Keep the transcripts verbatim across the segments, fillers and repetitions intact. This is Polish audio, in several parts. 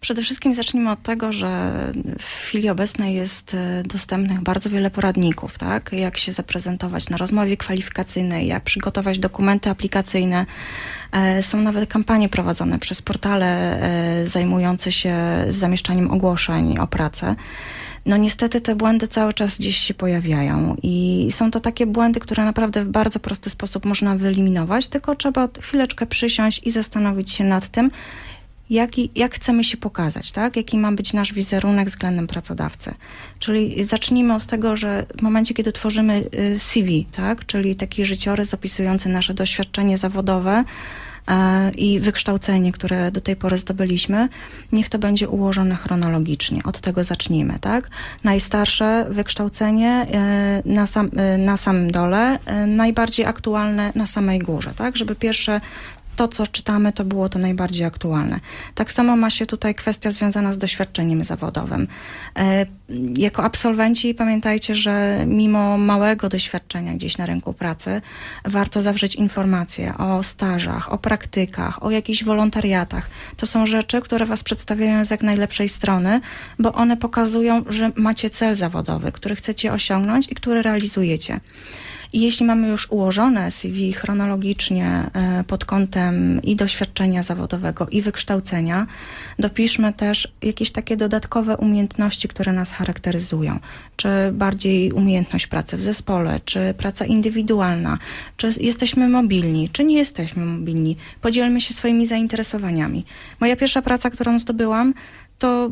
Przede wszystkim zacznijmy od tego, że w chwili obecnej jest dostępnych bardzo wiele poradników, tak? Jak się zaprezentować na rozmowie kwalifikacyjnej, jak przygotować dokumenty aplikacyjne. Są nawet kampanie prowadzone przez portale zajmujące się zamieszczaniem ogłoszeń o pracę. No niestety te błędy cały czas gdzieś się pojawiają i są to takie błędy, które naprawdę w bardzo prosty sposób można wyeliminować, tylko trzeba chwileczkę przysiąść i zastanowić się nad tym, Jaki, jak chcemy się pokazać, tak? Jaki ma być nasz wizerunek względem pracodawcy. Czyli zacznijmy od tego, że w momencie, kiedy tworzymy C V, tak? Czyli taki życiorys opisujący nasze doświadczenie zawodowe e, i wykształcenie, które do tej pory zdobyliśmy, niech to będzie ułożone chronologicznie. Od tego zacznijmy, tak? Najstarsze wykształcenie e, na, sam, e, na samym dole, e, najbardziej aktualne na samej górze, tak? Żeby pierwsze to, co czytamy, to było to najbardziej aktualne. Tak samo ma się tutaj kwestia związana z doświadczeniem zawodowym. E, jako absolwenci pamiętajcie, że mimo małego doświadczenia gdzieś na rynku pracy, warto zawrzeć informacje o stażach, o praktykach, o jakichś wolontariatach. To są rzeczy, które was przedstawiają z jak najlepszej strony, bo one pokazują, że macie cel zawodowy, który chcecie osiągnąć i który realizujecie. I jeśli mamy już ułożone C V chronologicznie pod kątem i doświadczenia zawodowego, i wykształcenia, dopiszmy też jakieś takie dodatkowe umiejętności, które nas charakteryzują. Czy bardziej umiejętność pracy w zespole, czy praca indywidualna, czy jesteśmy mobilni, czy nie jesteśmy mobilni. Podzielmy się swoimi zainteresowaniami. Moja pierwsza praca, którą zdobyłam, to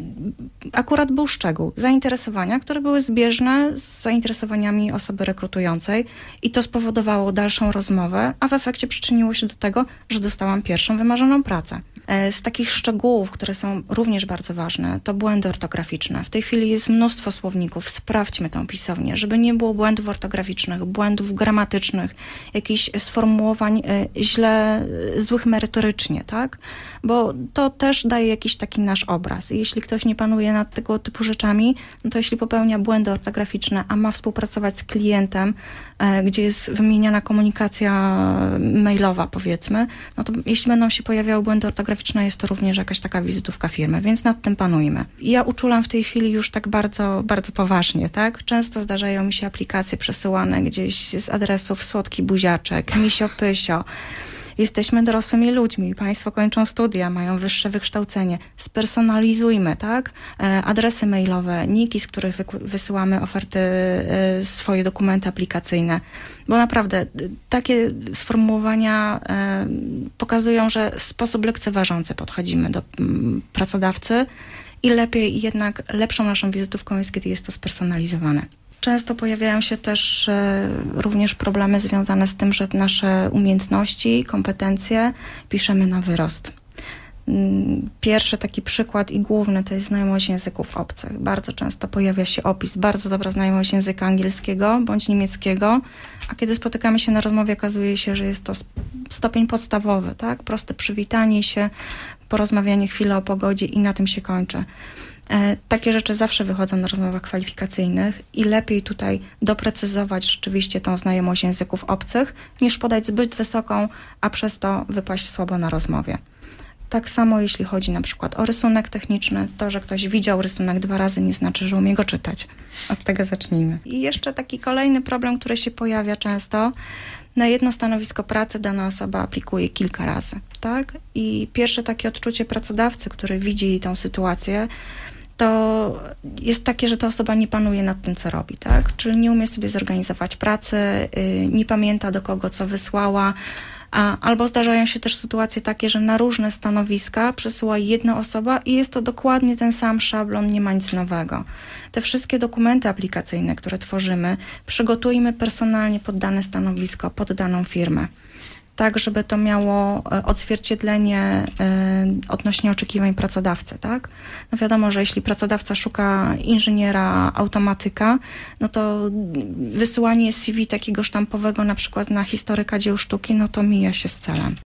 akurat był szczegół. Zainteresowania, które były zbieżne z zainteresowaniami osoby rekrutującej i to spowodowało dalszą rozmowę, a w efekcie przyczyniło się do tego, że dostałam pierwszą wymarzoną pracę. Z takich szczegółów, które są również bardzo ważne, to błędy ortograficzne. W tej chwili jest mnóstwo słowników. Sprawdźmy tą pisownię, żeby nie było błędów ortograficznych, błędów gramatycznych, jakichś sformułowań źle, złych merytorycznie, tak? Bo to też daje jakiś taki nasz obraz. I jeśli ktoś nie panuje nad tego typu rzeczami, no to jeśli popełnia błędy ortograficzne, a ma współpracować z klientem, e, gdzie jest wymieniana komunikacja mailowa, powiedzmy, no to jeśli będą się pojawiały błędy ortograficzne, jest to również jakaś taka wizytówka firmy, więc nad tym panujmy. Ja uczulam w tej chwili już tak bardzo, bardzo poważnie, tak? Często zdarzają mi się aplikacje przesyłane gdzieś z adresów słodki buziaczek, misio pysio. Jesteśmy dorosłymi ludźmi, państwo kończą studia, mają wyższe wykształcenie. Spersonalizujmy, tak? Adresy mailowe, niki, z których wysyłamy oferty, swoje dokumenty aplikacyjne. Bo naprawdę takie sformułowania pokazują, że w sposób lekceważący podchodzimy do pracodawcy i lepiej jednak lepszą naszą wizytówką jest, kiedy jest to spersonalizowane. Często pojawiają się też e, również problemy związane z tym, że nasze umiejętności, kompetencje piszemy na wyrost. Pierwszy taki przykład i główny to jest znajomość języków obcych. Bardzo często pojawia się opis, bardzo dobra znajomość języka angielskiego bądź niemieckiego, a kiedy spotykamy się na rozmowie, okazuje się, że jest to stopień podstawowy, tak? Proste przywitanie się, porozmawianie chwilę o pogodzie i na tym się kończy. Takie rzeczy zawsze wychodzą na rozmowach kwalifikacyjnych i lepiej tutaj doprecyzować rzeczywiście tą znajomość języków obcych, niż podać zbyt wysoką, a przez to wypaść słabo na rozmowie. Tak samo jeśli chodzi na przykład o rysunek techniczny, to, że ktoś widział rysunek dwa razy, nie znaczy, że umie go czytać. Od tego zacznijmy. I jeszcze taki kolejny problem, który się pojawia często. Na jedno stanowisko pracy dana osoba aplikuje kilka razy, tak? I pierwsze takie odczucie pracodawcy, który widzi tą sytuację, to jest takie, że ta osoba nie panuje nad tym, co robi, tak? Czyli nie umie sobie zorganizować pracy, nie pamięta, do kogo co wysłała, a, albo zdarzają się też sytuacje takie, że na różne stanowiska przesyła jedna osoba i jest to dokładnie ten sam szablon, nie ma nic nowego. Te wszystkie dokumenty aplikacyjne, które tworzymy, przygotujmy personalnie pod dane stanowisko, pod daną firmę. Tak, żeby to miało odzwierciedlenie odnośnie oczekiwań pracodawcy, tak? No wiadomo, że jeśli pracodawca szuka inżyniera automatyka, no to wysyłanie C V takiego sztampowego na przykład na historyka dzieł sztuki, no to mija się z celem.